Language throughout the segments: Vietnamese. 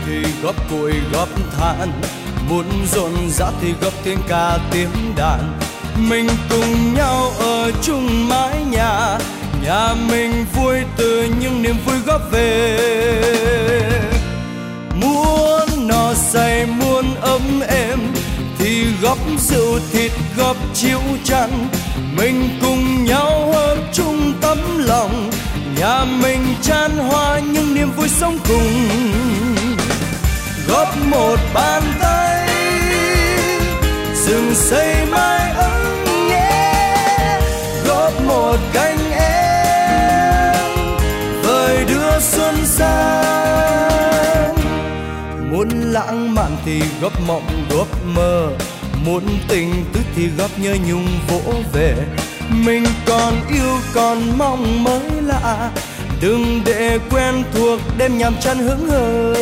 thì góp củi góp than, muốn rộn rã thì góp tiếng ca tiếng đàn. Mình cùng nhau ở chung mái nhà, nhà mình vui từ những niềm vui góp về. Muốn no say muốn ấm êm thì góp rượu thịt góp chiếu chăn. Mình cùng nhau hợp chung tấm lòng, nhà mình chan hoa những niềm vui sống cùng. Góp một bàn tay rừng xây mái ấm nhé, góp một cánh em vời đưa xuân sang. Muốn lãng mạn thì góp mộng góp mơ, muốn tình tứ thì góp nhớ nhung vỗ về. Mình còn yêu còn mong mới lạ, đừng để quen thuộc đêm nhàm chán hững hờ.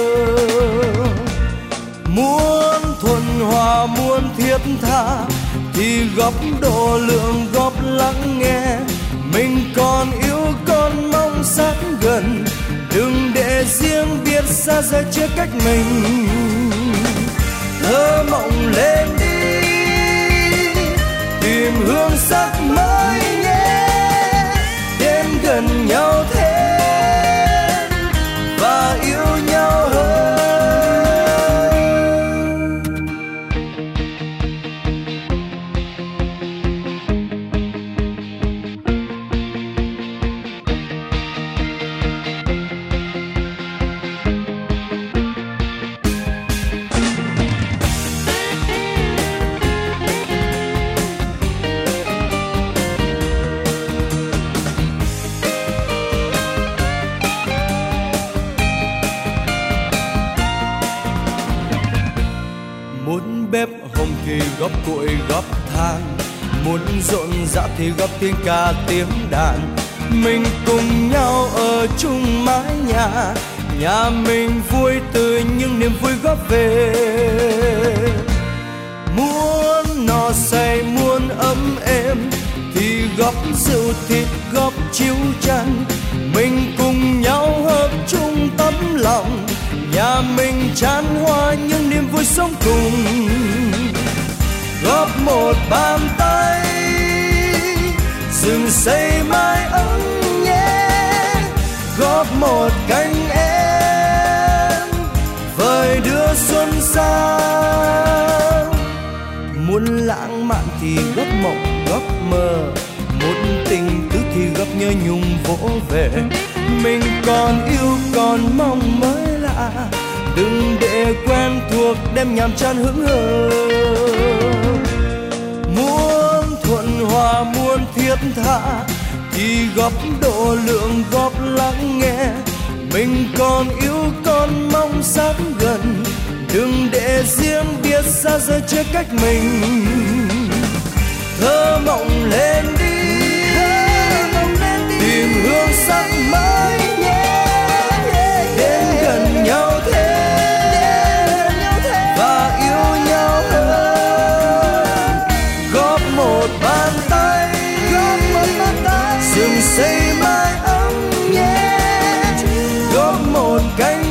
Muốn thuần hòa muốn thiết tha thì góp độ lượng góp lắng nghe. Mình còn yêu còn mong sát gần, đừng để riêng biệt xa rời chia cách mình. Thơ mộng lên đi, tìm hương sắc mới nhé, đến gần nhau thêm và yêu nhau hơn. Muốn bếp hồng thì góp củi góp than, muốn rộn rã thì góp tiếng ca tiếng đàn. Mình cùng nhau ở chung mái nhà, nhà mình vui từ những niềm vui góp về. Muốn no say muốn ấm êm thì góp rượu thịt góp chiếu chăn. Mình cùng nhau hợp chung tấm lòng, nhà mình chan hoa những niềm vui sống cùng. Góp một bàn tay rừng xây mái ấm nhé, góp một cánh em vời đưa xuân sang. Muốn lãng mạn thì góp mộng góp mơ, muốn tình tứ thì góp nhớ nhung vỗ về. Mình còn yêu còn mong mới lạ, đừng để quen thuộc đêm nhàm chán hững hờ. Muốn thuận hòa muốn thiết tha thì góp độ lượng góp lắng nghe. Mình còn yêu còn mong sát gần, đừng để riêng biệt xa rời chia cách mình. Thơ mộng lên đi, tìm hương sắc mới nhé, đến gần nhau thêm và yêu nhau hơn. Góp một bàn tay rừng xây mái ấm nhé, góp một cánh